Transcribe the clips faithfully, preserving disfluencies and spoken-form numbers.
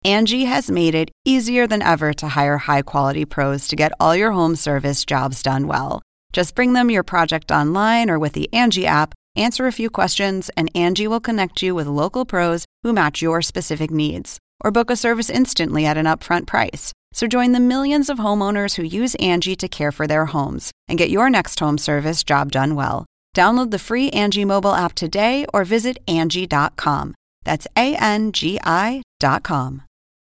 Angie has made it easier than ever to hire high-quality pros to get all your home service jobs done well. Just bring them your project online or with the Angie app, answer a few questions, and Angie will connect you with local pros who match your specific needs. Or book a service instantly at an upfront price. So join the millions of homeowners who use Angie to care for their homes and get your next home service job done well. Download the free Angie mobile app today or visit Angie dot com. That's A N G I dot com.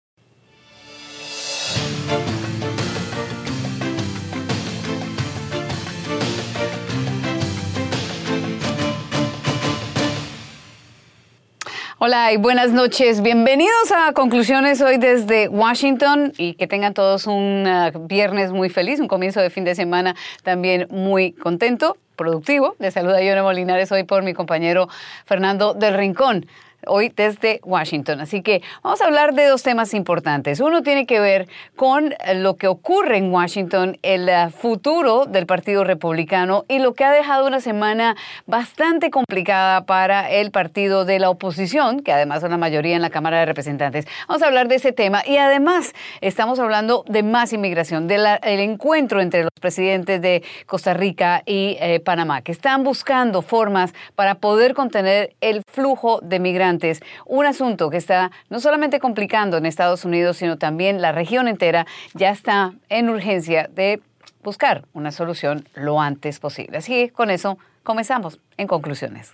Hola y buenas noches. Bienvenidos a Conclusiones hoy desde Washington y que tengan todos un uh, viernes muy feliz, un comienzo de fin de semana también muy contento, productivo. Les saluda Yona Molinares hoy por mi compañero Fernando del Rincón, hoy desde Washington. Así que vamos a hablar de dos temas importantes. Uno tiene que ver con lo que ocurre en Washington, el futuro del Partido Republicano y lo que ha dejado una semana bastante complicada para el partido de la oposición, que además son la mayoría en la Cámara de Representantes. Vamos a hablar de ese tema y además estamos hablando de más inmigración, del encuentro entre los presidentes de Costa Rica y eh, Panamá, que están buscando formas para poder contener el flujo de migrantes. Un asunto que está no solamente complicando en Estados Unidos, sino también la región entera ya está en urgencia de buscar una solución lo antes posible. Así que con eso comenzamos en Conclusiones.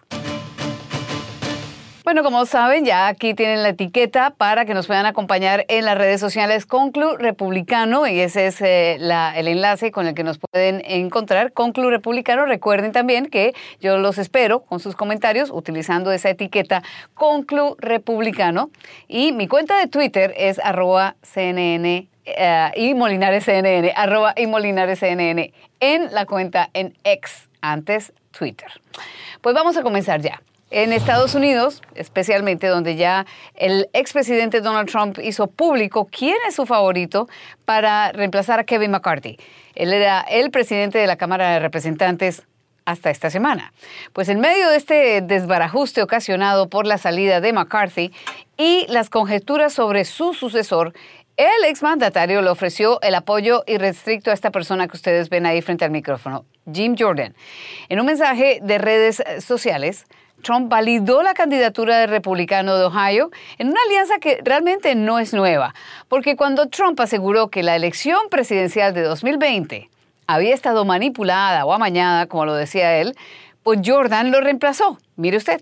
Bueno, como saben, ya aquí tienen la etiqueta para que nos puedan acompañar en las redes sociales Conclu Republicano y ese es eh, la, el enlace con el que nos pueden encontrar, Conclu Republicano. Recuerden también que yo los espero con sus comentarios utilizando esa etiqueta Conclu Republicano y mi cuenta de Twitter es arroba CNN uh, y Molinares CNN, arroba y Molinares CNN en la cuenta en X, antes Twitter. Pues vamos a comenzar ya. En Estados Unidos, especialmente donde ya el expresidente Donald Trump hizo público quién es su favorito para reemplazar a Kevin McCarthy. Él era el presidente de la Cámara de Representantes hasta esta semana. Pues en medio de este desbarajuste ocasionado por la salida de McCarthy y las conjeturas sobre su sucesor, el exmandatario le ofreció el apoyo irrestricto a esta persona que ustedes ven ahí frente al micrófono, Jim Jordan. En un mensaje de redes sociales, Trump validó la candidatura del republicano de Ohio en una alianza que realmente no es nueva, porque cuando Trump aseguró que la elección presidencial de dos mil veinte había estado manipulada o amañada, como lo decía él, pues Jordan lo reemplazó. Mire usted.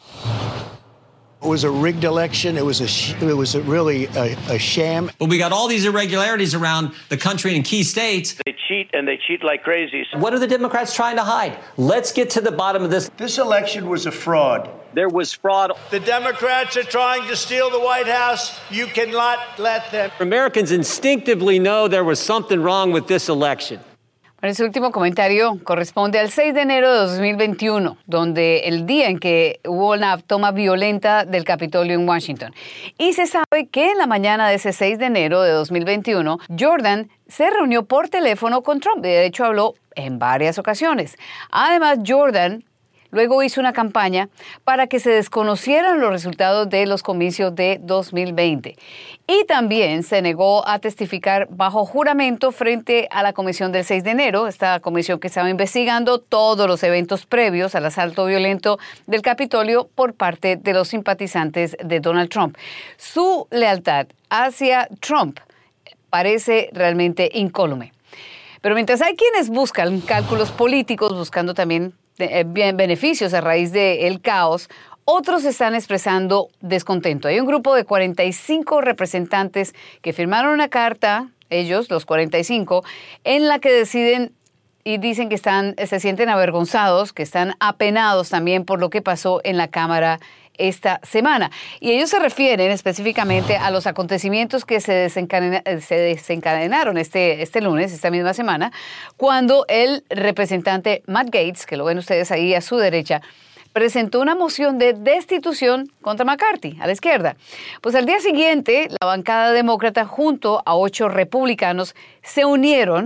It was a rigged election. It was a sh- it was a really a, a sham. But we got all these irregularities around the country in key states. They cheat and they cheat like crazy. What are the Democrats trying to hide? Let's get to the bottom of this. This election was a fraud. There was fraud. The Democrats are trying to steal the White House. You cannot let them. Americans instinctively know there was something wrong with this election. Bueno, ese último comentario corresponde al seis de enero de dos mil veintiuno, donde el día en que hubo una toma violenta del Capitolio en Washington. Y se sabe que en la mañana de ese seis de enero de dos mil veintiuno, Jordan se reunió por teléfono con Trump. De hecho, habló en varias ocasiones. Además, Jordan luego hizo una campaña para que se desconocieran los resultados de los comicios de dos mil veinte. Y también se negó a testificar bajo juramento frente a la comisión del seis de enero, esta comisión que estaba investigando todos los eventos previos al asalto violento del Capitolio por parte de los simpatizantes de Donald Trump. Su lealtad hacia Trump parece realmente incólume. Pero mientras hay quienes buscan cálculos políticos, buscando también beneficios a raíz del caos, otros están expresando descontento. Hay un grupo de cuarenta y cinco representantes que firmaron una carta, ellos, los cuarenta y cinco, en la que deciden y dicen que están, se sienten avergonzados, que están apenados también por lo que pasó en la Cámara esta semana. Y ellos se refieren específicamente a los acontecimientos que se, desencadena, se desencadenaron este, este lunes, esta misma semana, cuando el representante Matt Gaetz, que lo ven ustedes ahí a su derecha, presentó una moción de destitución contra McCarthy, a la izquierda. Pues al día siguiente, la bancada demócrata junto a ocho republicanos se unieron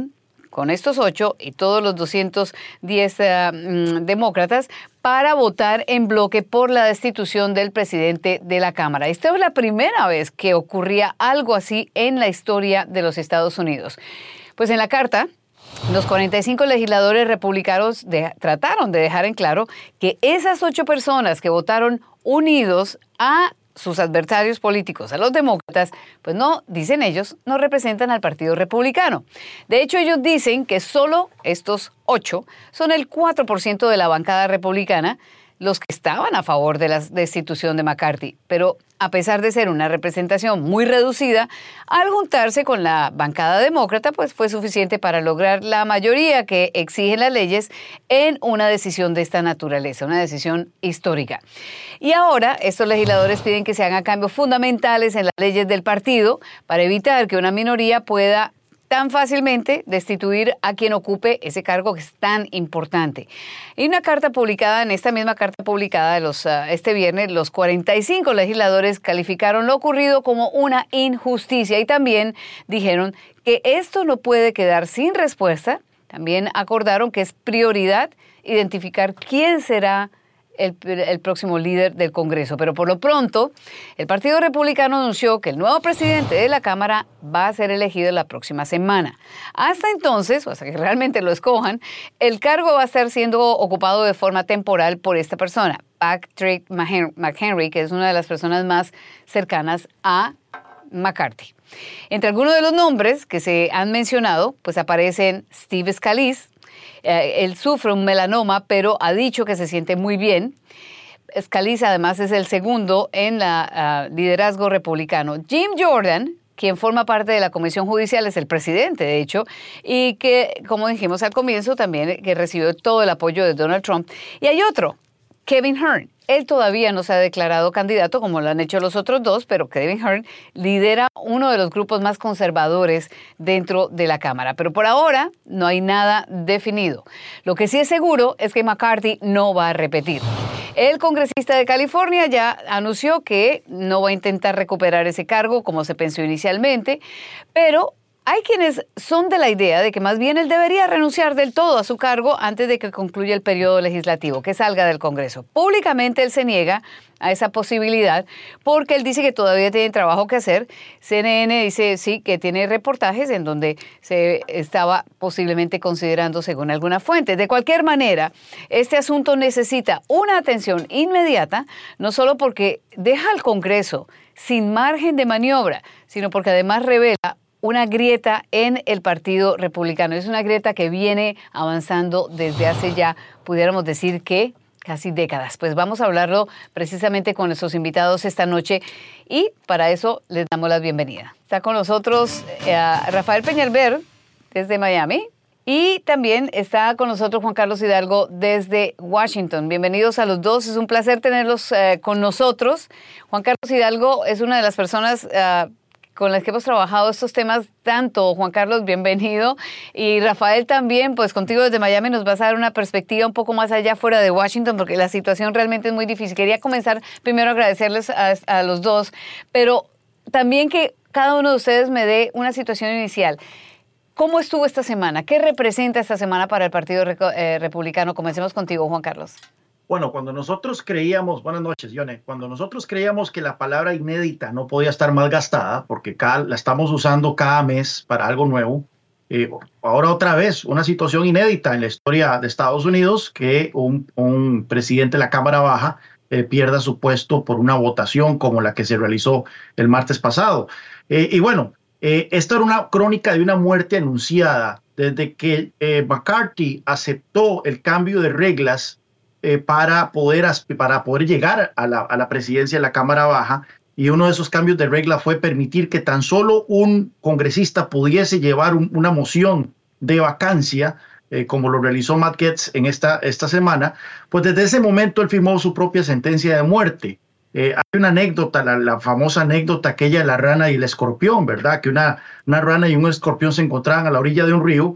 con estos ocho y todos los doscientos diez uh, demócratas para votar en bloque por la destitución del presidente de la Cámara. Esta es la primera vez que ocurría algo así en la historia de los Estados Unidos. Pues en la carta, los cuarenta y cinco legisladores republicanos de, trataron de dejar en claro que esas ocho personas que votaron unidos a sus adversarios políticos, a los demócratas, pues no, dicen ellos, no representan al Partido Republicano. De hecho, ellos dicen que solo estos ocho son el cuatro por ciento de la bancada republicana, los que estaban a favor de la destitución de McCarthy. Pero a pesar de ser una representación muy reducida, al juntarse con la bancada demócrata, pues fue suficiente para lograr la mayoría que exigen las leyes en una decisión de esta naturaleza, una decisión histórica. Y ahora estos legisladores piden que se hagan cambios fundamentales en las leyes del partido para evitar que una minoría pueda tan fácilmente destituir a quien ocupe ese cargo que es tan importante. Y una carta publicada, en esta misma carta publicada de los, uh, este viernes, los cuarenta y cinco legisladores calificaron lo ocurrido como una injusticia y también dijeron que esto no puede quedar sin respuesta. También acordaron que es prioridad identificar quién será El, el próximo líder del Congreso. Pero por lo pronto, el Partido Republicano anunció que el nuevo presidente de la Cámara va a ser elegido la próxima semana. Hasta entonces, o hasta que realmente lo escojan, el cargo va a estar siendo ocupado de forma temporal por esta persona, Patrick McHenry, que es una de las personas más cercanas a McCarthy. Entre algunos de los nombres que se han mencionado, pues aparecen Steve Scalise. Eh, él sufre un melanoma, pero ha dicho que se siente muy bien. Scalise, además, es el segundo en el uh, liderazgo republicano. Jim Jordan, quien forma parte de la Comisión Judicial, es el presidente, de hecho, y que, como dijimos al comienzo, también que recibió todo el apoyo de Donald Trump. Y hay otro, Kevin Hern. Él todavía no se ha declarado candidato, como lo han hecho los otros dos, pero Kevin Hern lidera uno de los grupos más conservadores dentro de la Cámara. Pero por ahora no hay nada definido. Lo que sí es seguro es que McCarthy no va a repetir. El congresista de California ya anunció que no va a intentar recuperar ese cargo como se pensó inicialmente, pero hay quienes son de la idea de que más bien él debería renunciar del todo a su cargo antes de que concluya el periodo legislativo, que salga del Congreso. Públicamente él se niega a esa posibilidad porque él dice que todavía tiene trabajo que hacer. C N N dice sí que tiene reportajes en donde se estaba posiblemente considerando según alguna fuente. De cualquier manera, este asunto necesita una atención inmediata, no solo porque deja al Congreso sin margen de maniobra, sino porque además revela una grieta en el Partido Republicano. Es una grieta que viene avanzando desde hace ya, pudiéramos decir que casi décadas. Pues vamos a hablarlo precisamente con nuestros invitados esta noche y para eso les damos la bienvenida. Está con nosotros eh, Rafael Peñalver desde Miami y también está con nosotros Juan Carlos Hidalgo desde Washington. Bienvenidos a los dos, es un placer tenerlos eh, con nosotros. Juan Carlos Hidalgo es una de las personas eh, con las que hemos trabajado estos temas tanto. Juan Carlos, bienvenido. Y Rafael también, pues contigo desde Miami nos vas a dar una perspectiva un poco más allá fuera de Washington, porque la situación realmente es muy difícil. Quería comenzar primero a agradecerles a, a los dos, pero también que cada uno de ustedes me dé una situación inicial. ¿Cómo estuvo esta semana? ¿Qué representa esta semana para el Partido eh, Republicano? Comencemos contigo, Juan Carlos. Bueno, cuando nosotros creíamos, buenas noches, Yone, cuando nosotros creíamos que la palabra inédita no podía estar mal gastada, porque cada, la estamos usando cada mes para algo nuevo, eh, ahora otra vez una situación inédita en la historia de Estados Unidos, que un, un presidente de la Cámara Baja eh, pierda su puesto por una votación como la que se realizó el martes pasado. Eh, y bueno, eh, esta era una crónica de una muerte anunciada desde que eh, McCarthy aceptó el cambio de reglas Eh, para, poder, para poder llegar a la, a la presidencia de la Cámara Baja, y uno de esos cambios de regla fue permitir que tan solo un congresista pudiese llevar un, una moción de vacancia, eh, como lo realizó Matt Gaetz en esta, esta semana. Pues desde ese momento él firmó su propia sentencia de muerte. Eh, hay una anécdota, la, la famosa anécdota aquella de la rana y el escorpión, ¿verdad? Que una, una rana y un escorpión se encontraban a la orilla de un río.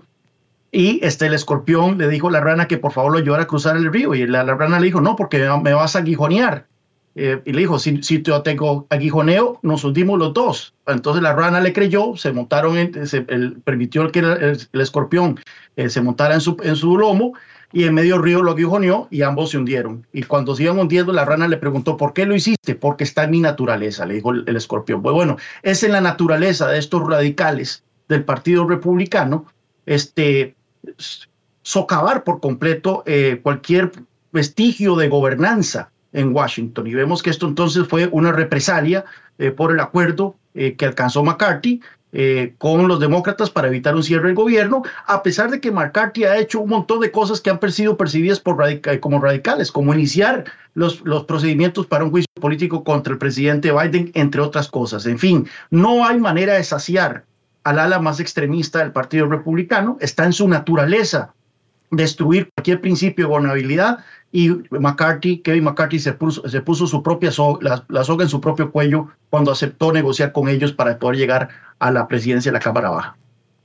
Y este, el escorpión le dijo a la rana que por favor lo ayudara a cruzar el río. Y la, la rana le dijo, no, porque me vas a aguijonear. Eh, y le dijo, si, si yo tengo aguijoneo, nos hundimos los dos. Entonces la rana le creyó, se montaron, en, se el, permitió que el, el, el escorpión eh, se montara en su, en su lomo, y en medio río lo aguijoneó y ambos se hundieron. Y cuando se iban hundiendo, la rana le preguntó, ¿por qué lo hiciste? Porque está en mi naturaleza, le dijo el, el escorpión. Pues bueno, es en la naturaleza de estos radicales del Partido Republicano este, socavar por completo eh, cualquier vestigio de gobernanza en Washington. Y vemos que esto entonces fue una represalia eh, por el acuerdo eh, que alcanzó McCarthy Eh, con los demócratas para evitar un cierre del gobierno, a pesar de que McCarthy ha hecho un montón de cosas que han sido percibidas por radica como radicales, como iniciar los, los procedimientos para un juicio político contra el presidente Biden, entre otras cosas. En fin, no hay manera de saciar al ala más extremista del Partido Republicano. Está en su naturaleza destruir cualquier principio de gobernabilidad, y McCarthy, Kevin McCarthy se puso, se puso su propia soga, la, la soga en su propio cuello cuando aceptó negociar con ellos para poder llegar a la presidencia de la Cámara Baja.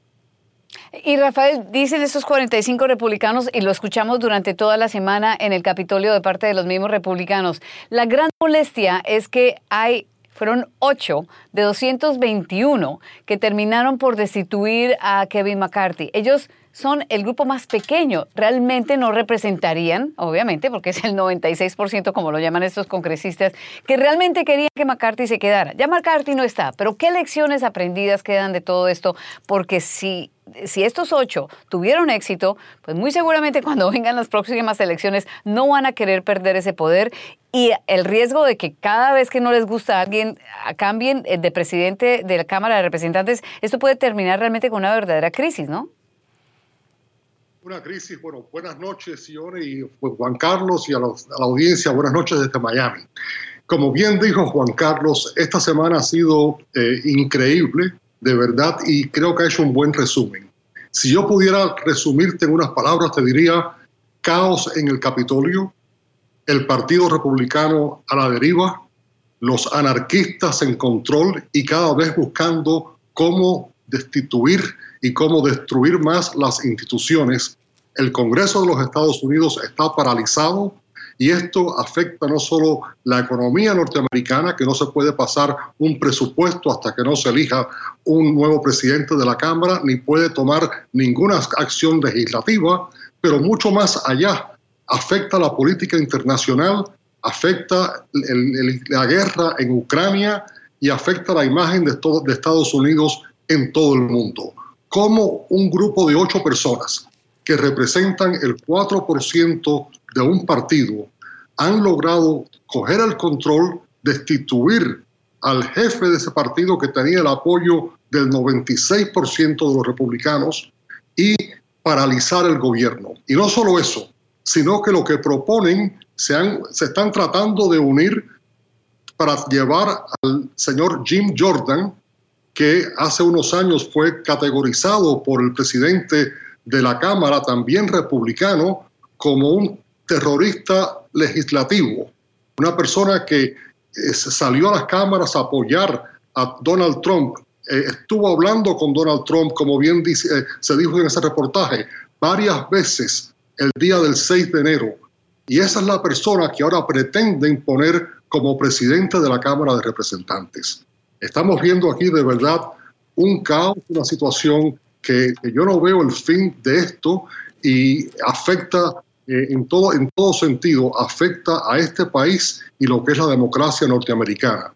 Y Rafael, dicen estos cuarenta y cinco republicanos, y lo escuchamos durante toda la semana en el Capitolio de parte de los mismos republicanos, la gran molestia es que hay fueron ocho de doscientos veintiuno que terminaron por destituir a Kevin McCarthy. Ellos son el grupo más pequeño, realmente no representarían, obviamente, porque es el noventa y seis por ciento, como lo llaman estos congresistas, que realmente querían que McCarthy se quedara. Ya McCarthy no está, pero ¿qué lecciones aprendidas quedan de todo esto? Porque si, si estos ocho tuvieron éxito, pues muy seguramente cuando vengan las próximas elecciones no van a querer perder ese poder, y el riesgo de que cada vez que no les gusta a alguien cambien de presidente de la Cámara de Representantes, esto puede terminar realmente con una verdadera crisis, ¿no? Una crisis. Bueno, buenas noches, Ione y Juan Carlos, y a, los, a la audiencia, buenas noches desde Miami. Como bien dijo Juan Carlos, esta semana ha sido eh, increíble, de verdad, y creo que ha hecho un buen resumen. Si yo pudiera resumirte en unas palabras, te diría caos en el Capitolio, el Partido Republicano a la deriva, los anarquistas en control y cada vez buscando cómo destituir y cómo destruir más las instituciones. El Congreso de los Estados Unidos está paralizado, y esto afecta no solo la economía norteamericana, que no se puede pasar un presupuesto hasta que no se elija un nuevo presidente de la Cámara, ni puede tomar ninguna acción legislativa, pero mucho más allá. Afecta la política internacional, afecta el, el, la guerra en Ucrania y afecta la imagen de, todo, de Estados Unidos en todo el mundo. Como un grupo de ocho personas que representan el cuatro por ciento de un partido han logrado coger el control, destituir al jefe de ese partido que tenía el apoyo del noventa y seis por ciento de los republicanos y paralizar el gobierno. Y no solo eso, sino que lo que proponen se, han, se están tratando de unir para llevar al señor Jim Jordan, que hace unos años fue categorizado por el presidente de la Cámara, también republicano, como un terrorista legislativo, una persona que eh, salió a las cámaras a apoyar a Donald Trump, eh, estuvo hablando con Donald Trump, como bien dice, eh, se dijo en ese reportaje, varias veces el día del seis de enero, y esa es la persona que ahora pretende imponer como presidente de la Cámara de Representantes. Estamos viendo aquí de verdad un caos, una situación que, que yo no veo el fin de esto, y afecta eh, en, todo, en todo sentido, afecta a este país y lo que es la democracia norteamericana.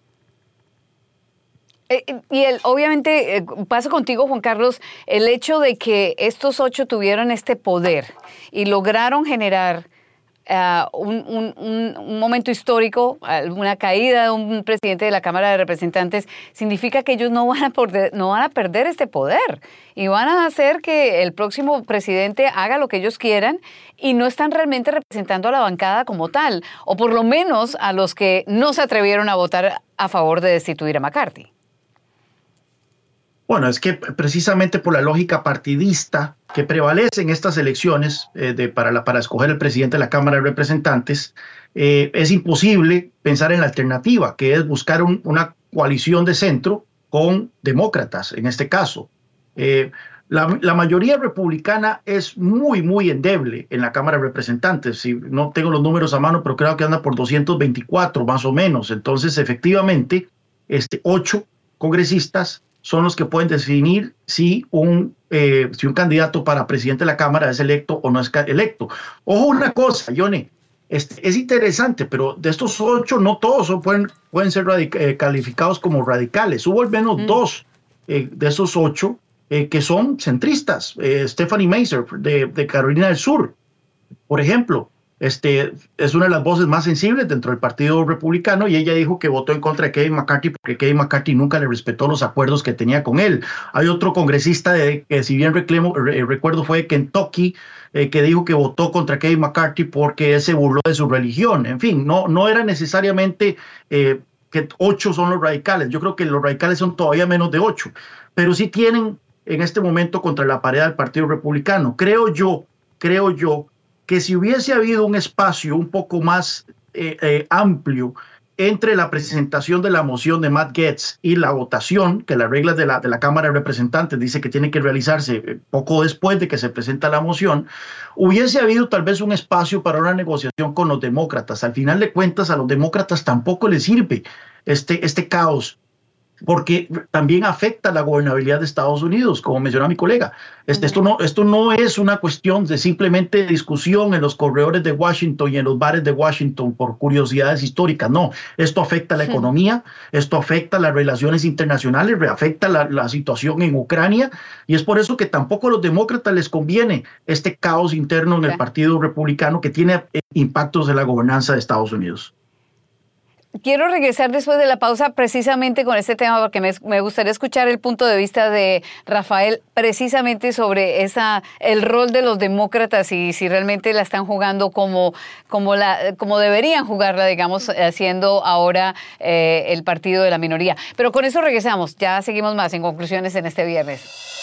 Eh, y el, obviamente, eh, paso contigo, Juan Carlos, el hecho de que estos ocho tuvieron este poder y lograron generar Uh, un, un, un, un momento histórico, una caída de un presidente de la Cámara de Representantes, significa que ellos no van a perder, no van a perder este poder y van a hacer que el próximo presidente haga lo que ellos quieran, y no están realmente representando a la bancada como tal, o por lo menos a los que no se atrevieron a votar a favor de destituir a McCarthy. Bueno, es que precisamente por la lógica partidista que prevalece en estas elecciones eh, de, para, la, para escoger el presidente de la Cámara de Representantes, eh, es imposible pensar en la alternativa, que es buscar un, una coalición de centro con demócratas, en este caso. Eh, La, la mayoría republicana es muy, muy endeble en la Cámara de Representantes. Si no tengo los números a mano, pero creo que anda por doscientos veinticuatro más o menos. Entonces, efectivamente, este, ocho congresistas son los que pueden definir si un, eh, si un candidato para presidente de la Cámara es electo o no es electo. Ojo una cosa, Johnny, este, es interesante, pero de estos ocho, no todos son, pueden, pueden ser eh, calificados como radicales. Hubo al menos mm. dos eh, de esos ocho Eh, que son centristas. eh, Stephanie Mazer de, de Carolina del Sur, por ejemplo, este, es una de las voces más sensibles dentro del Partido Republicano, y ella dijo que votó en contra de Kevin McCarthy porque Kevin McCarthy nunca le respetó los acuerdos que tenía con él. Hay otro congresista de, que si bien reclamo, re, recuerdo fue de Kentucky, eh, que dijo que votó contra Kevin McCarthy porque él se burló de su religión. En fin, no, no era necesariamente eh, que ocho son los radicales. Yo creo que los radicales son todavía menos de ocho, pero sí tienen en este momento contra la pared del Partido Republicano. Creo yo, creo yo que si hubiese habido un espacio un poco más eh, eh, amplio entre la presentación de la moción de Matt Gaetz y la votación, que las reglas de la, de la Cámara de Representantes dice que tiene que realizarse poco después de que se presenta la moción, hubiese habido tal vez un espacio para una negociación con los demócratas. Al final de cuentas, a los demócratas tampoco les sirve este, este caos, porque también afecta la gobernabilidad de Estados Unidos, como mencionaba mi colega. Este, esto, no, esto no es una cuestión de simplemente discusión en los corredores de Washington y en los bares de Washington por curiosidades históricas. No, esto afecta la sí. economía, esto afecta las relaciones internacionales, afecta la, la situación en Ucrania, y es por eso que tampoco a los demócratas les conviene este caos interno en el Partido Republicano que tiene impactos en la gobernanza de Estados Unidos. Quiero regresar después de la pausa precisamente con este tema, porque me, me gustaría escuchar el punto de vista de Rafael precisamente sobre esa, el rol de los demócratas y si realmente la están jugando como, como, la, como deberían jugarla, digamos, haciendo ahora eh, el partido de la minoría. Pero con eso regresamos, ya seguimos más en conclusiones en este viernes.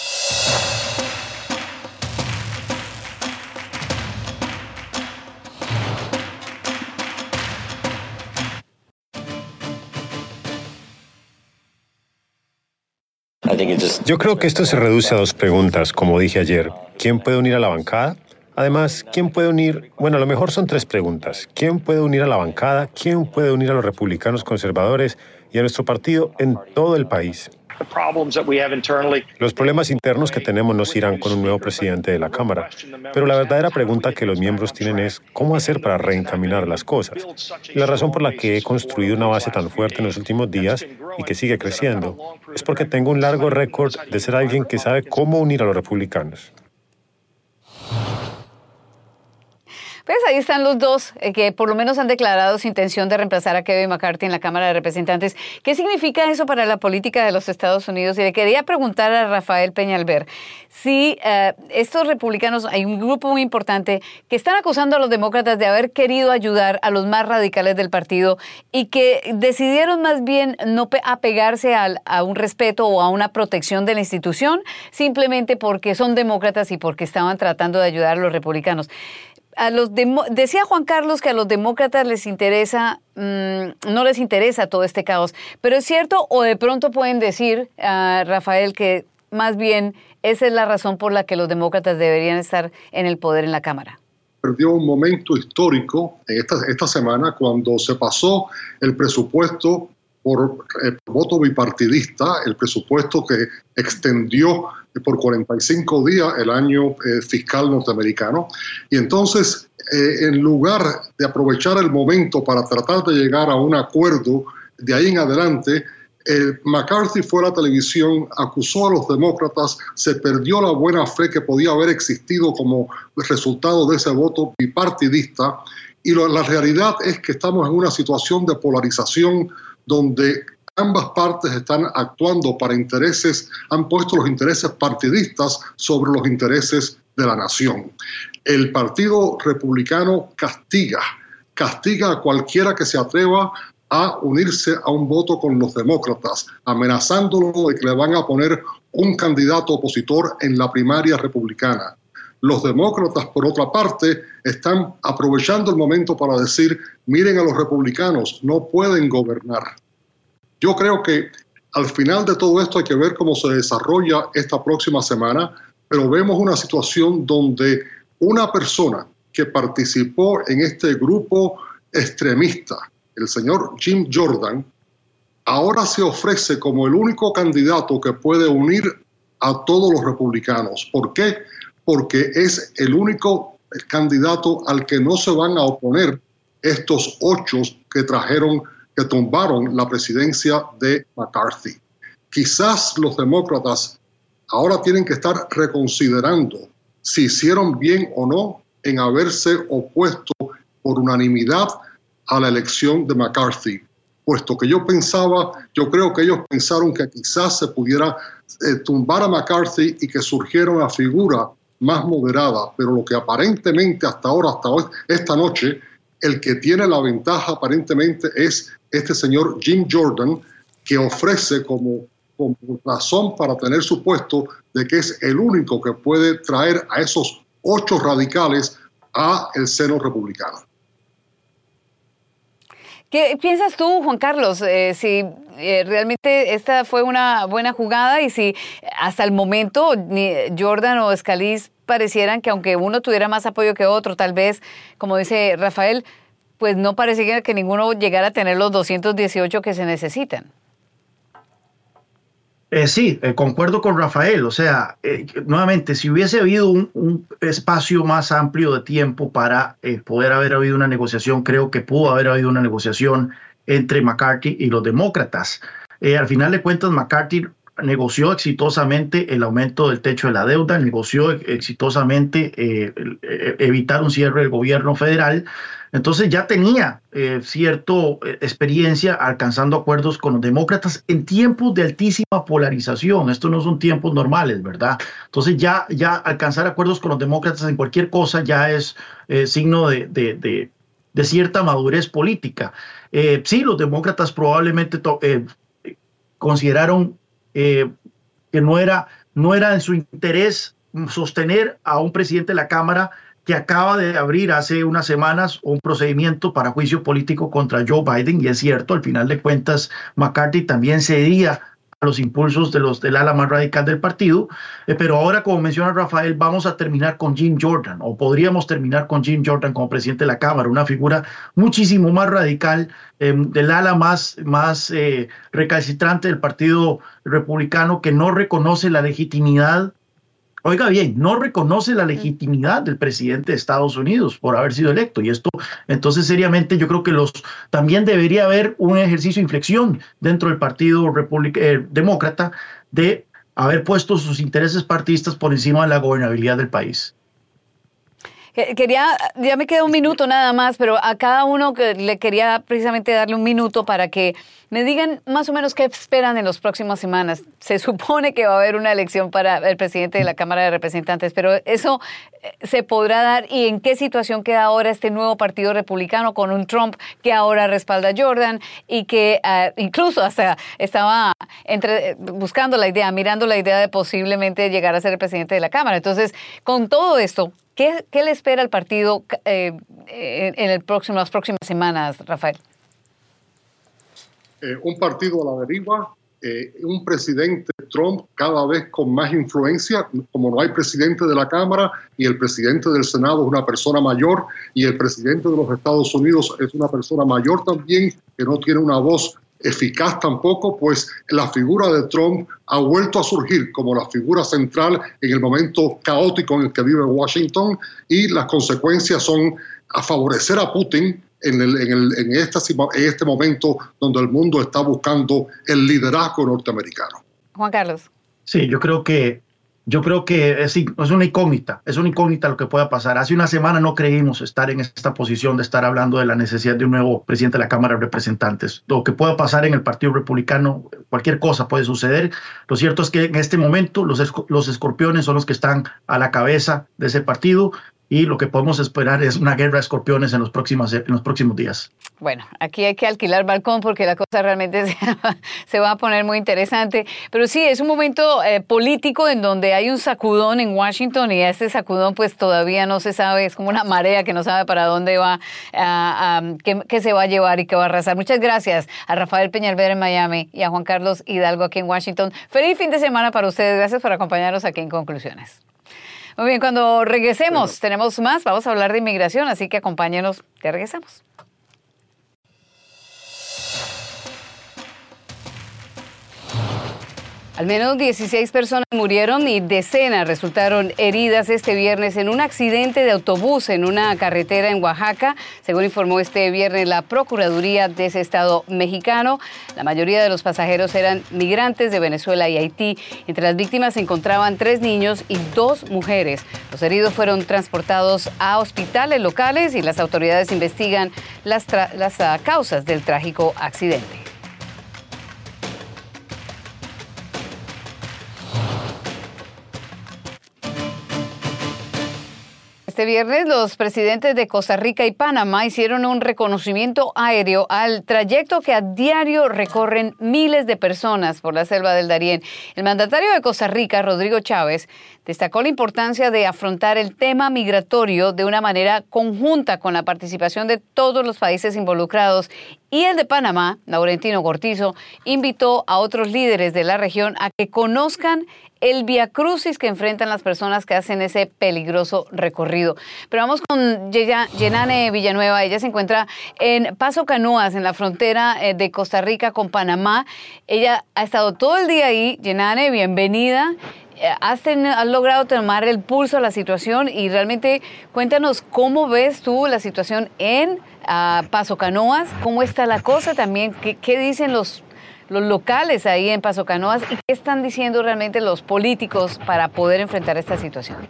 Yo creo que esto se reduce a dos preguntas, como dije ayer. ¿Quién puede unir a la bancada? Además, ¿quién puede unir? Bueno, a lo mejor son tres preguntas. ¿Quién puede unir a la bancada? ¿Quién puede unir a los republicanos conservadores y a nuestro partido en todo el país? Los problemas internos que tenemos nos irán con un nuevo presidente de la Cámara, pero la verdadera pregunta que los miembros tienen es ¿cómo hacer para reencaminar las cosas? Y la razón por la que he construido una base tan fuerte en los últimos días y que sigue creciendo es porque tengo un largo récord de ser alguien que sabe cómo unir a los republicanos. Pues ahí están los dos eh, que por lo menos han declarado su intención de reemplazar a Kevin McCarthy en la Cámara de Representantes. ¿Qué significa eso para la política de los Estados Unidos? Y le quería preguntar a Rafael Peñalver si eh, estos republicanos, hay un grupo muy importante que están acusando a los demócratas de haber querido ayudar a los más radicales del partido y que decidieron más bien no apegarse a, a un respeto o a una protección de la institución simplemente porque son demócratas y porque estaban tratando de ayudar a los republicanos. A los demo, decía Juan Carlos que a los demócratas les interesa, mmm, no les interesa todo este caos, pero es cierto, o de pronto pueden decir, uh, Rafael, que más bien esa es la razón por la que los demócratas deberían estar en el poder en la Cámara. Perdió un momento histórico en esta, esta semana cuando se pasó el presupuesto por eh, voto bipartidista, el presupuesto que extendió por cuarenta y cinco días el año eh, fiscal norteamericano. Y entonces, eh, en lugar de aprovechar el momento para tratar de llegar a un acuerdo de ahí en adelante, eh, McCarthy fue a la televisión, acusó a los demócratas, se perdió la buena fe que podía haber existido como resultado de ese voto bipartidista. Y lo, la realidad es que estamos en una situación de polarización donde ambas partes están actuando para intereses, han puesto los intereses partidistas sobre los intereses de la nación. El Partido Republicano castiga, castiga a cualquiera que se atreva a unirse a un voto con los demócratas, amenazándolo de que le van a poner un candidato opositor en la primaria republicana. Los demócratas, por otra parte, están aprovechando el momento para decir, miren a los republicanos, no pueden gobernar. Yo creo que al final de todo esto hay que ver cómo se desarrolla esta próxima semana. pero vemos una situación donde una persona que participó en este grupo extremista, el señor Jim Jordan, ahora se ofrece como el único candidato que puede unir a todos los republicanos. ¿Por qué? Porque es el único candidato al que no se van a oponer estos ocho que trajeron, que tumbaron la presidencia de McCarthy. Quizás los demócratas ahora tienen que estar reconsiderando si hicieron bien o no en haberse opuesto por unanimidad a la elección de McCarthy, puesto que yo pensaba, yo creo que ellos pensaron que quizás se pudiera eh, tumbar a McCarthy y que surgiera una figura más moderada, pero lo que aparentemente hasta ahora, hasta hoy, esta noche, el que tiene la ventaja aparentemente es este señor Jim Jordan, que ofrece como, como razón para tener su puesto de que es el único que puede traer a esos ocho radicales a el seno republicano. ¿Qué piensas tú, Juan Carlos, eh, si eh, realmente esta fue una buena jugada y si hasta el momento ni Jordan o Scalise parecieran que aunque uno tuviera más apoyo que otro, tal vez, como dice Rafael, pues no parecía que ninguno llegara a tener los doscientos dieciocho que se necesitan? Eh, sí, eh, concuerdo con Rafael. O sea, eh, nuevamente, si hubiese habido un, un espacio más amplio de tiempo para eh, poder haber habido una negociación, creo que pudo haber habido una negociación entre McCarthy y los demócratas. Eh, al final de cuentas, McCarthy negoció exitosamente el aumento del techo de la deuda, negoció exitosamente eh, evitar un cierre del gobierno federal. Entonces ya tenía eh, cierta eh, experiencia alcanzando acuerdos con los demócratas en tiempos de altísima polarización. Estos no son tiempos normales, ¿verdad? Entonces ya, ya alcanzar acuerdos con los demócratas en cualquier cosa ya es eh, signo de, de, de, de cierta madurez política. Eh, sí, los demócratas probablemente eh, consideraron eh, que no era, no era en su interés sostener a un presidente de la Cámara que acaba de abrir hace unas semanas un procedimiento para juicio político contra Joe Biden, y es cierto, al final de cuentas, McCarthy también cedía a los impulsos de los del ala más radical del partido, eh, pero ahora, como menciona Rafael, vamos a terminar con Jim Jordan, o podríamos terminar con Jim Jordan como presidente de la Cámara, una figura muchísimo más radical, eh, del ala más, más eh, recalcitrante del Partido Republicano, que no reconoce la legitimidad. Oiga bien, no reconoce la legitimidad del presidente de Estados Unidos por haber sido electo. Y esto, entonces, seriamente, yo creo que los también debería haber un ejercicio de inflexión dentro del Partido Republic- eh, Demócrata de haber puesto sus intereses partidistas por encima de la gobernabilidad del país. Quería, ya me queda un minuto nada más, pero a cada uno que le quería precisamente darle un minuto para que me digan más o menos qué esperan en las próximas semanas. Se supone que va a haber una elección para el presidente de la Cámara de Representantes, pero eso se podrá dar, y en qué situación queda ahora este nuevo partido republicano con un Trump que ahora respalda a Jordan y que uh, incluso hasta estaba entre, buscando la idea, mirando la idea de posiblemente llegar a ser el presidente de la Cámara. Entonces, con todo esto, ¿Qué, ¿Qué le espera al partido eh, en el próximo, las próximas semanas, Rafael? Eh, un partido a la deriva, eh, un presidente Trump cada vez con más influencia, como no hay presidente de la Cámara y el presidente del Senado es una persona mayor y el presidente de los Estados Unidos es una persona mayor también, que no tiene una voz eficaz tampoco, pues la figura de Trump ha vuelto a surgir como la figura central en el momento caótico en el que vive Washington, y las consecuencias son a favorecer a Putin en, el, en, el, en, este, en este momento donde el mundo está buscando el liderazgo norteamericano. Juan Carlos. Sí, yo creo que Yo creo que es, es una incógnita, es una incógnita lo que pueda pasar. Hace una semana no creímos estar en esta posición de estar hablando de la necesidad de un nuevo presidente de la Cámara de Representantes. Lo que pueda pasar en el Partido Republicano, cualquier cosa puede suceder. Lo cierto es que en este momento los, los escorpiones son los que están a la cabeza de ese partido, y lo que podemos esperar es una guerra de escorpiones en los próximos, en los próximos días. Bueno, aquí hay que alquilar balcón porque la cosa realmente se, se va a poner muy interesante. Pero sí, es un momento eh, político en donde hay un sacudón en Washington, y este sacudón pues todavía no se sabe, es como una marea que no sabe para dónde va, uh, um, qué, qué se va a llevar y qué va a arrasar. Muchas gracias a Rafael Peñalver en Miami y a Juan Carlos Hidalgo aquí en Washington. Feliz fin de semana para ustedes. Gracias por acompañarnos aquí en Conclusiones. Muy bien, cuando regresemos bueno. tenemos más, vamos a hablar de inmigración, así que acompáñenos, ya regresamos. Al menos dieciséis personas murieron y decenas resultaron heridas este viernes en un accidente de autobús en una carretera en Oaxaca, según informó este viernes la Procuraduría de ese estado mexicano. La mayoría de los pasajeros eran migrantes de Venezuela y Haití. Entre las víctimas se encontraban tres niños y dos mujeres. Los heridos fueron transportados a hospitales locales y las autoridades investigan las, las uh, causas del trágico accidente. Este viernes, los presidentes de Costa Rica y Panamá hicieron un reconocimiento aéreo al trayecto que a diario recorren miles de personas por la selva del Darién. El mandatario de Costa Rica, Rodrigo Chávez, destacó la importancia de afrontar el tema migratorio de una manera conjunta con la participación de todos los países involucrados. Y el de Panamá, Laurentino Cortizo, invitó a otros líderes de la región a que conozcan el viacrucis que enfrentan las personas que hacen ese peligroso recorrido. Pero vamos con Yenane Villanueva. Ella se encuentra en Paso Canoas, en la frontera de Costa Rica con Panamá. Ella ha estado todo el día ahí. Yenane, bienvenida. Has, ten, has logrado tomar el pulso a la situación y realmente cuéntanos cómo ves tú la situación en uh, Paso Canoas, cómo está la cosa también, qué, qué dicen los los locales ahí en Paso Canoas y qué están diciendo realmente los políticos para poder enfrentar esta situación.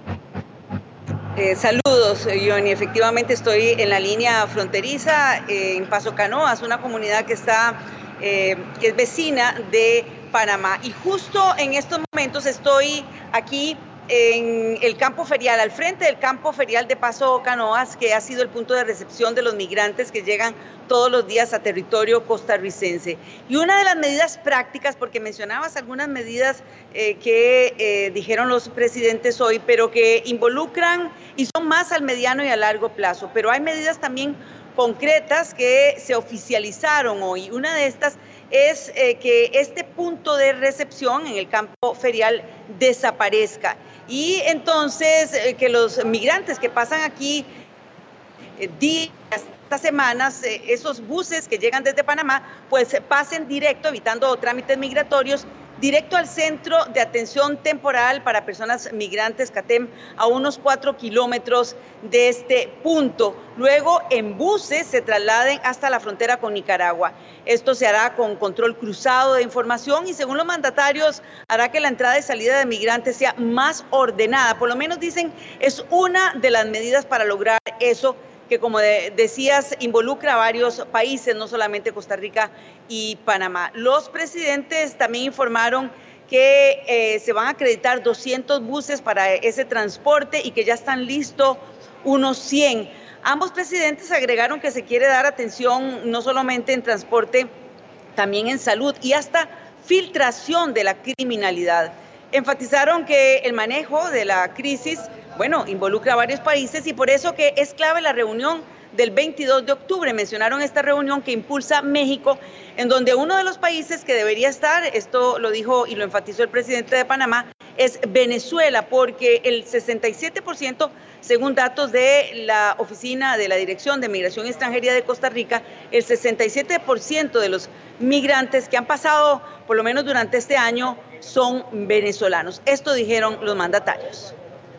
Eh, saludos, Johnny. Efectivamente estoy en la línea fronteriza eh, en Paso Canoas, una comunidad que está eh, que es vecina de Panamá. Y justo en estos momentos estoy aquí en el campo ferial, al frente del campo ferial de Paso Canoas, que ha sido el punto de recepción de los migrantes que llegan todos los días a territorio costarricense. Y una de las medidas prácticas, porque mencionabas algunas medidas eh, que eh, dijeron los presidentes hoy, pero que involucran y son más al mediano y a largo plazo, pero hay medidas también concretas que se oficializaron hoy. Una de estas es eh, que este punto de recepción en el campo ferial desaparezca y entonces eh, que los migrantes que pasan aquí eh, días, estas semanas, eh, esos buses que llegan desde Panamá, pues pasen directo, evitando trámites migratorios, directo al Centro de Atención Temporal para Personas Migrantes, CATEM, a unos cuatro kilómetros de este punto. Luego, en buses se trasladen hasta la frontera con Nicaragua. Esto se hará con control cruzado de información y, según los mandatarios, hará que la entrada y salida de migrantes sea más ordenada. Por lo menos, dicen, es una de las medidas para lograr eso, que, como de, decías, involucra a varios países, no solamente Costa Rica y Panamá. Los presidentes también informaron que eh, se van a acreditar doscientos buses para ese transporte y que ya están listos unos cien. Ambos presidentes agregaron que se quiere dar atención no solamente en transporte, también en salud y hasta filtración de la criminalidad. Enfatizaron que el manejo de la crisis, bueno, involucra a varios países y por eso que es clave la reunión del veintidós de octubre. Mencionaron esta reunión que impulsa México, en donde uno de los países que debería estar, esto lo dijo y lo enfatizó el presidente de Panamá, es Venezuela, porque el sesenta y siete por ciento, según datos de la Oficina de la Dirección de Migración y Extranjería de Costa Rica, el sesenta y siete por ciento de los migrantes que han pasado, por lo menos durante este año, son venezolanos. Esto dijeron los mandatarios.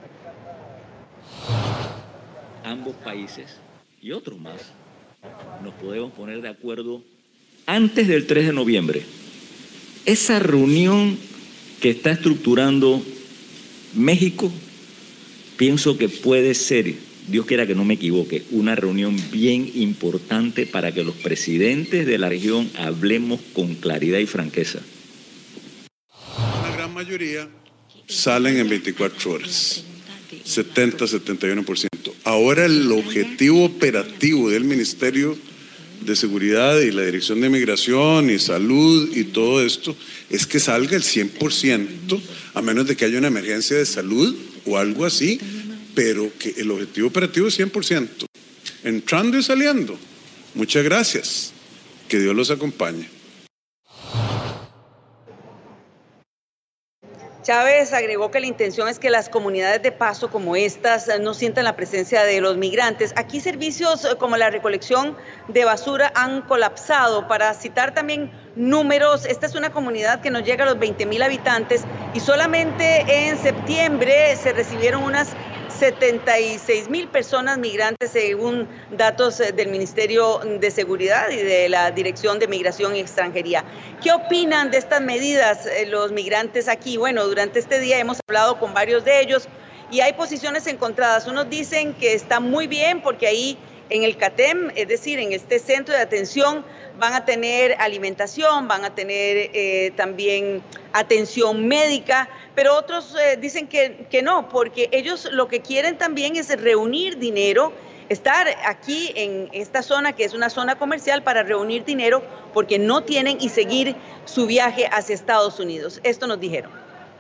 Ambos países y otros más nos podemos poner de acuerdo antes del tres de noviembre. Esa reunión que está estructurando México, pienso que puede ser, Dios quiera que no me equivoque, una reunión bien importante para que los presidentes de la región hablemos con claridad y franqueza. La gran mayoría salen en veinticuatro horas, setenta, setenta y uno por ciento. Ahora el objetivo operativo del Ministerio de Seguridad y la Dirección de Migración y Salud y todo esto es que salga el cien por ciento, a menos de que haya una emergencia de salud o algo así, pero que el objetivo operativo es cien por ciento. Entrando y saliendo. Muchas gracias. Que Dios los acompañe. Chávez agregó que la intención es que las comunidades de paso como estas no sientan la presencia de los migrantes. Aquí servicios como la recolección de basura han colapsado. Para citar también números, esta es una comunidad que no llega a los veinte mil habitantes y solamente en septiembre se recibieron unas setenta y seis mil personas migrantes según datos del Ministerio de Seguridad y de la Dirección de Migración y Extranjería. ¿Qué opinan de estas medidas los migrantes aquí? Bueno, durante este día hemos hablado con varios de ellos y hay posiciones encontradas. Unos dicen que está muy bien porque ahí en el CATEM, es decir, en este centro de atención, van a tener alimentación, van a tener eh, también atención médica, pero otros eh, dicen que, que no, porque ellos lo que quieren también es reunir dinero, estar aquí en esta zona, que es una zona comercial, para reunir dinero, porque no tienen y seguir su viaje hacia Estados Unidos. Esto nos dijeron.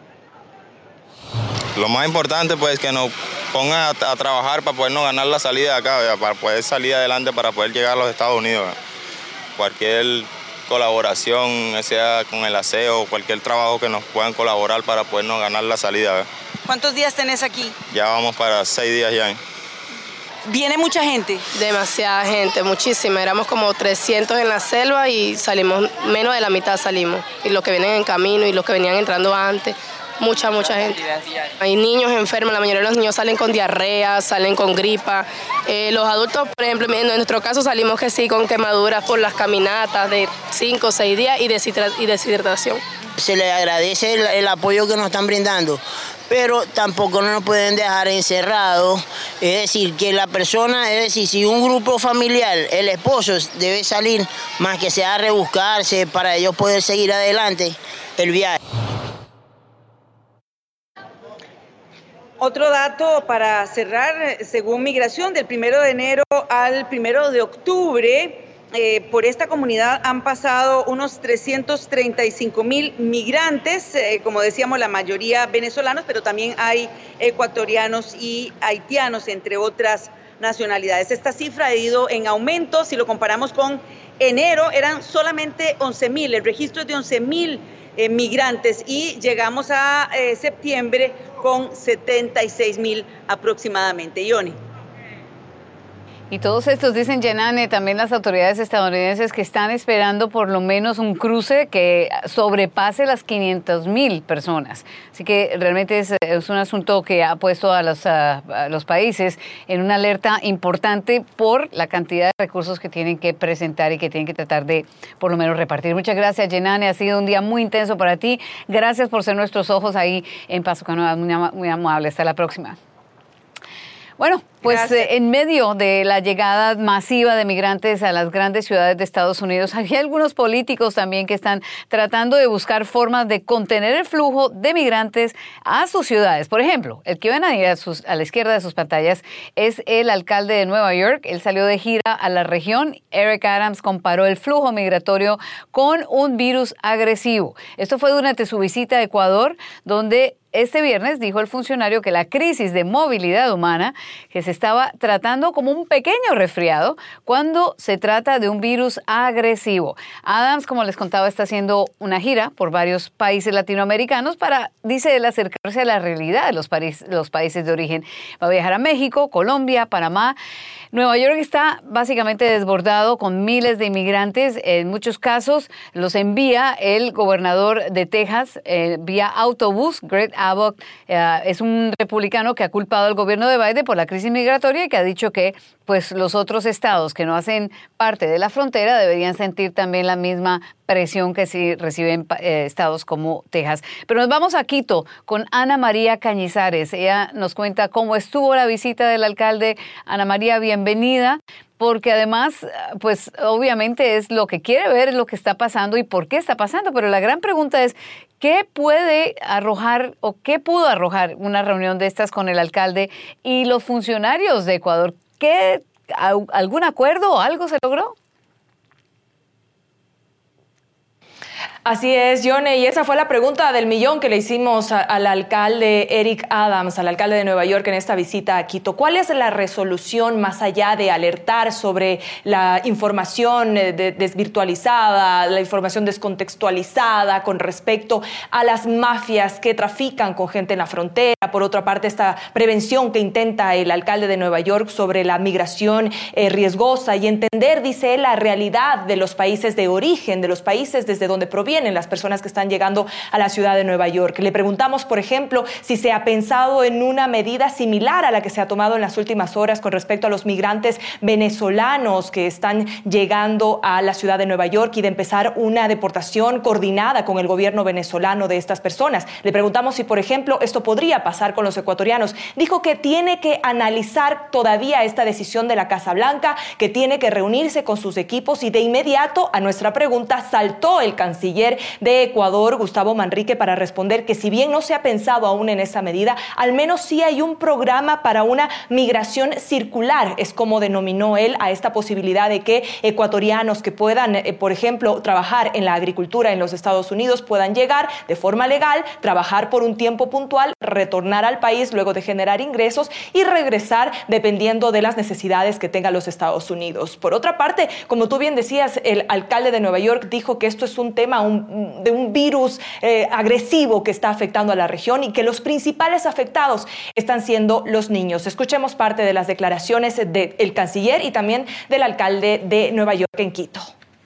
Lo más importante, pues, que nos pongan a, a trabajar para podernos ganar la salida de acá, ¿verdad? Para poder salir adelante, para poder llegar a los Estados Unidos, ¿verdad? Cualquier colaboración, sea con el aseo, cualquier trabajo que nos puedan colaborar para podernos ganar la salida, ¿verdad? ¿Cuántos días tenés aquí? Ya vamos para seis días ya. ¿eh? ¿Viene mucha gente? Demasiada gente, muchísima. Éramos como trescientos en la selva y salimos, menos de la mitad salimos. Y los que vienen en camino y los que venían entrando antes. Mucha, mucha gente. Hay niños enfermos, la mayoría de los niños salen con diarrea, salen con gripa. Eh, los adultos, por ejemplo, en nuestro caso salimos que sí con quemaduras por las caminatas de cinco o seis días y deshidratación. Se les agradece el, el apoyo que nos están brindando, pero tampoco no nos pueden dejar encerrados. Es decir, que la persona, es decir, si un grupo familiar, el esposo debe salir, más que sea a rebuscarse para ellos poder seguir adelante el viaje. Otro dato para cerrar, según Migración, del primero de enero al primero de octubre, eh, por esta comunidad han pasado unos trescientos treinta y cinco mil migrantes, eh, como decíamos, la mayoría venezolanos, pero también hay ecuatorianos y haitianos, entre otras nacionalidades. Esta cifra ha ido en aumento. Si lo comparamos con enero, eran solamente once mil, el registro es de once mil eh, migrantes y llegamos a eh, septiembre con setenta y seis mil aproximadamente. Ioni. Y todos estos, dicen Yenane, también las autoridades estadounidenses que están esperando por lo menos un cruce que sobrepase las quinientas mil personas. Así que realmente es, es un asunto que ha puesto a los, a, a los países en una alerta importante por la cantidad de recursos que tienen que presentar y que tienen que tratar de por lo menos repartir. Muchas gracias, Yenane. Ha sido un día muy intenso para ti. Gracias por ser nuestros ojos ahí en Paso Canoas. Muy, muy amable. Hasta la próxima. Bueno, pues eh, en medio de la llegada masiva de migrantes a las grandes ciudades de Estados Unidos, hay algunos políticos también que están tratando de buscar formas de contener el flujo de migrantes a sus ciudades. Por ejemplo, el que ven ahí a, sus, a la izquierda de sus pantallas es el alcalde de Nueva York. Él salió de gira a la región. Eric Adams comparó el flujo migratorio con un virus agresivo. Esto fue durante su visita a Ecuador, donde este viernes dijo el funcionario que la crisis de movilidad humana que se estaba tratando como un pequeño resfriado cuando se trata de un virus agresivo. Adams, como les contaba, está haciendo una gira por varios países latinoamericanos para, dice él, acercarse a la realidad de los, país, los países de origen. Va a viajar a México, Colombia, Panamá. Nueva York está básicamente desbordado con miles de inmigrantes. En muchos casos los envía el gobernador de Texas eh, vía autobús. Greg Abbott eh, es un republicano que ha culpado al gobierno de Biden por la crisis migratoria y que ha dicho que pues, los otros estados que no hacen parte de la frontera deberían sentir también la misma presión que si reciben eh, estados como Texas. Pero nos vamos a Quito con Ana María Cañizares. Ella nos cuenta cómo estuvo la visita del alcalde. Ana María, bienvenida, porque además, pues obviamente es lo que quiere ver, es lo que está pasando y por qué está pasando. Pero la gran pregunta es, ¿qué puede arrojar o qué pudo arrojar una reunión de estas con el alcalde y los funcionarios de Ecuador? ¿Qué, algún acuerdo o algo se logró? Así es, Yone, y esa fue la pregunta del millón que le hicimos a, al alcalde Eric Adams, al alcalde de Nueva York en esta visita a Quito. ¿Cuál es la resolución más allá de alertar sobre la información de, desvirtualizada, la información descontextualizada con respecto a las mafias que trafican con gente en la frontera? Por otra parte, esta prevención que intenta el alcalde de Nueva York sobre la migración eh, riesgosa y entender, dice él, la realidad de los países de origen, de los países desde donde provienen las personas que están llegando a la ciudad de Nueva York. Le preguntamos, por ejemplo, si se ha pensado en una medida similar a la que se ha tomado en las últimas horas con respecto a los migrantes venezolanos que están llegando a la ciudad de Nueva York y de empezar una deportación coordinada con el gobierno venezolano de estas personas. Le preguntamos si, por ejemplo, esto podría pasar con los ecuatorianos. Dijo que tiene que analizar todavía esta decisión de la Casa Blanca, que tiene que reunirse con sus equipos, y de inmediato a nuestra pregunta saltó el canciller de Ecuador, Gustavo Manrique, para responder que si bien no se ha pensado aún en esa medida, al menos sí hay un programa para una migración circular, es como denominó él a esta posibilidad de que ecuatorianos que puedan, eh, por ejemplo, trabajar en la agricultura en los Estados Unidos puedan llegar de forma legal, trabajar por un tiempo puntual, retornar al país luego de generar ingresos y regresar dependiendo de las necesidades que tengan los Estados Unidos. Por otra parte, como tú bien decías, el alcalde de Nueva York dijo que esto es un tema un, de un virus eh, agresivo que está afectando a la región y que los principales afectados están siendo los niños. Escuchemos parte de las declaraciones del canciller y también del alcalde de Nueva York en Quito.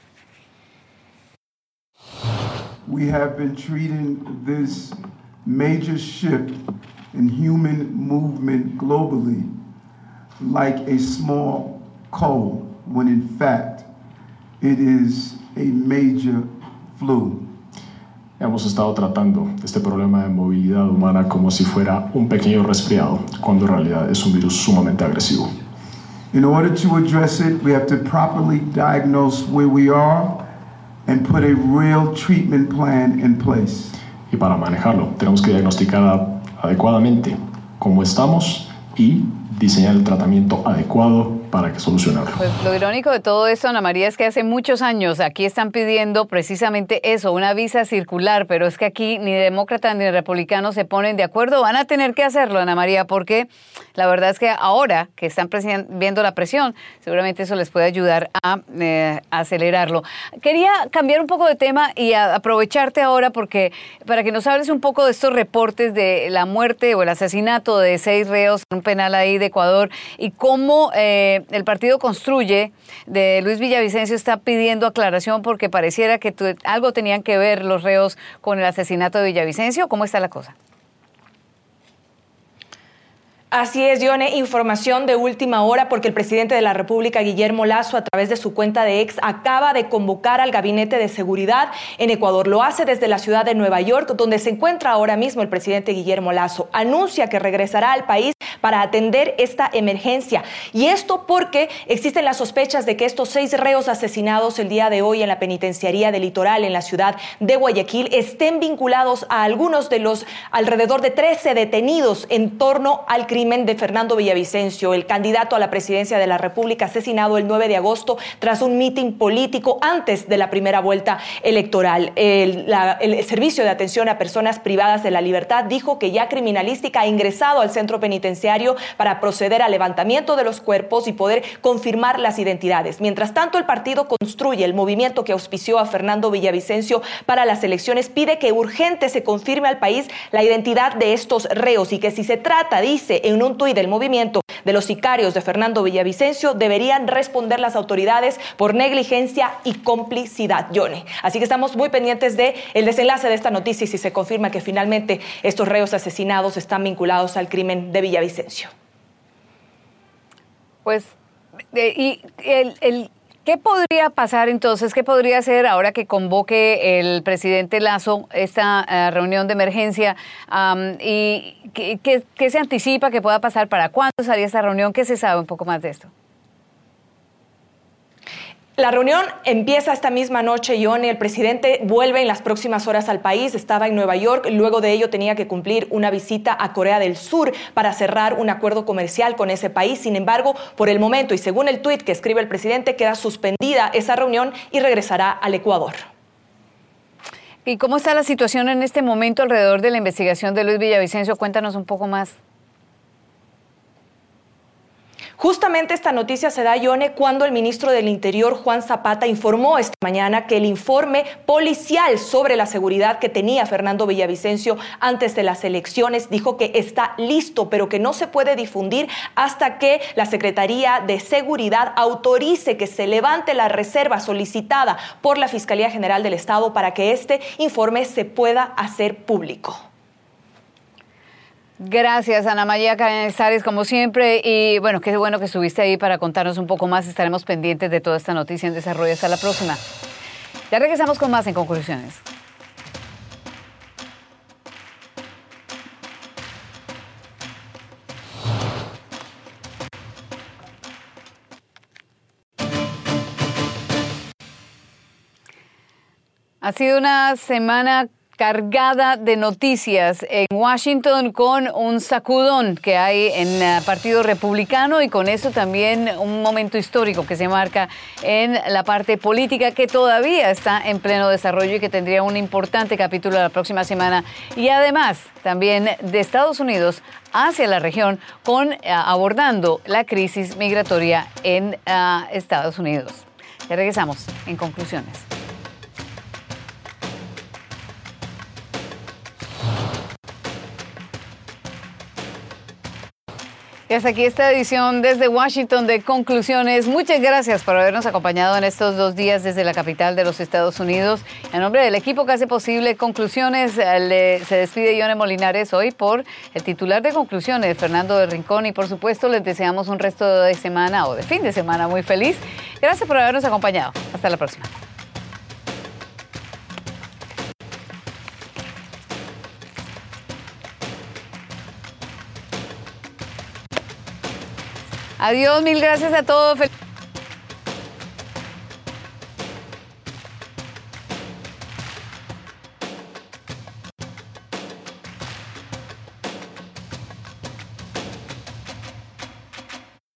We have been treating this major shift in human movement globally like a small cold, when in fact it is a major flu. Hemos estado tratando este problema de movilidad humana como si fuera un pequeño resfriado, cuando en realidad es un virus sumamente agresivo. In order to address it, we have to properly diagnose where we are and put a real treatment plan in place. Y para manejarlo, tenemos que diagnosticar adecuadamente cómo estamos y diseñar el tratamiento adecuado para que solucionarlo. Pues lo irónico de todo esto, Ana María, es que hace muchos años aquí están pidiendo precisamente eso, una visa circular, pero es que aquí ni demócratas ni republicanos se ponen de acuerdo. Van a tener que hacerlo, Ana María, porque la verdad es que ahora que están viendo la presión, seguramente eso les puede ayudar a eh, acelerarlo. Quería cambiar un poco de tema y a, aprovecharte ahora porque para que nos hables un poco de estos reportes de la muerte o el asesinato de seis reos en un penal ahí de Ecuador y cómo eh, el partido Construye de Luis Villavicencio está pidiendo aclaración porque pareciera que tu, algo tenían que ver los reos con el asesinato de Villavicencio. ¿Cómo está la cosa? Así es, Yone, información de última hora porque el presidente de la República, Guillermo Lasso, a través de su cuenta de X, acaba de convocar al Gabinete de Seguridad en Ecuador. Lo hace desde la ciudad de Nueva York, donde se encuentra ahora mismo el presidente Guillermo Lasso. Anuncia que regresará al país para atender esta emergencia. Y esto porque existen las sospechas de que estos seis reos asesinados el día de hoy en la penitenciaría del Litoral, en la ciudad de Guayaquil, estén vinculados a algunos de los alrededor de trece detenidos en torno al crimen de Fernando Villavicencio, el candidato a la presidencia de la República, asesinado el nueve de agosto tras un mitin político antes de la primera vuelta electoral. El, la, el Servicio de Atención a Personas Privadas de la Libertad dijo que ya Criminalística ha ingresado al centro penitenciario para proceder al levantamiento de los cuerpos y poder confirmar las identidades. Mientras tanto, el partido Construye, el movimiento que auspició a Fernando Villavicencio para las elecciones, pide que urgente se confirme al país la identidad de estos reos y que si se trata, dice, en un tuit del movimiento, de los sicarios de Fernando Villavicencio, deberían responder las autoridades por negligencia y complicidad, Yone. Así que estamos muy pendientes del desenlace de esta noticia y si se confirma que finalmente estos reos asesinados están vinculados al crimen de Villavicencio. Pues, eh, y el... el... ¿qué podría pasar entonces? ¿Qué podría hacer ahora que convoque el presidente Lasso esta uh, reunión de emergencia? Um, ¿Y qué, qué, qué se anticipa que pueda pasar? ¿Para cuándo sería esta reunión? ¿Qué se sabe un poco más de esto? La reunión empieza esta misma noche, Yone. El presidente vuelve en las próximas horas al país. Estaba en Nueva York. Luego de ello tenía que cumplir una visita a Corea del Sur para cerrar un acuerdo comercial con ese país. Sin embargo, por el momento y según el tuit que escribe el presidente, queda suspendida esa reunión y regresará al Ecuador. ¿Y cómo está la situación en este momento alrededor de la investigación de Luis Villavicencio? Cuéntanos un poco más. Justamente esta noticia se da, Yone, cuando el ministro del Interior, Juan Zapata, informó esta mañana que el informe policial sobre la seguridad que tenía Fernando Villavicencio antes de las elecciones dijo que está listo, pero que no se puede difundir hasta que la Secretaría de Seguridad autorice que se levante la reserva solicitada por la Fiscalía General del Estado para que este informe se pueda hacer público. Gracias, Ana María Cañizares, como siempre. Y bueno, qué bueno que estuviste ahí para contarnos un poco más. Estaremos pendientes de toda esta noticia en desarrollo. Hasta la próxima. Ya regresamos con más en Conclusiones. Ha sido una semana cargada de noticias en Washington, con un sacudón que hay en el Partido Republicano, y con eso también un momento histórico que se marca en la parte política, que todavía está en pleno desarrollo y que tendría un importante capítulo la próxima semana. Y además también de Estados Unidos hacia la región, con uh, abordando la crisis migratoria en uh, Estados Unidos. Ya regresamos en Conclusiones. Y hasta aquí esta edición desde Washington de Conclusiones. Muchas gracias por habernos acompañado en estos dos días desde la capital de los Estados Unidos. En nombre del equipo que hace posible Conclusiones, le, se despide Yone Molinares hoy por el titular de Conclusiones, Fernando del Rincón, y por supuesto les deseamos un resto de semana o de fin de semana muy feliz. Gracias por habernos acompañado. Hasta la próxima. Adiós, mil gracias a todos.